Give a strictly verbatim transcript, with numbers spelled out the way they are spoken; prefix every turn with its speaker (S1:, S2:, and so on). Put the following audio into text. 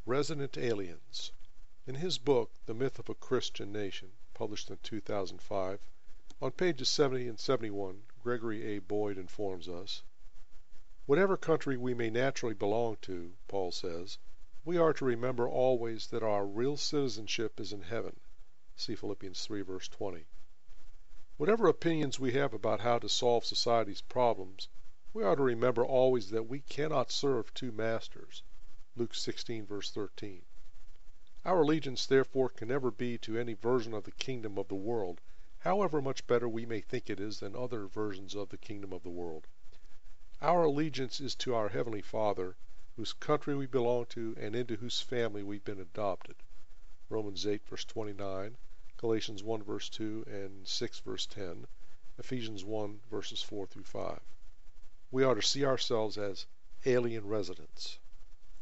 S1: Resident Aliens. In his book, The Myth of a Christian Nation, published in two thousand five, on pages seventy and seventy-one, Gregory A. Boyd informs us, "Whatever country we may naturally belong to," Paul says, "we are to remember always that our real citizenship is in heaven." See Philippians three, verse twenty. Whatever opinions we have about how to solve society's problems, we are to remember always that we cannot serve two masters. Luke sixteen, verse thirteen. Our allegiance therefore can never be to any version of the kingdom of the world, however much better we may think it is than other versions of the kingdom of the world. Our allegiance is to our Heavenly Father, whose country we belong to and into whose family we've been adopted. Romans eight, verse twenty-nine, Galatians one, verse two, and six, verse ten, Ephesians one, verses four through five. We are to see ourselves as alien residents.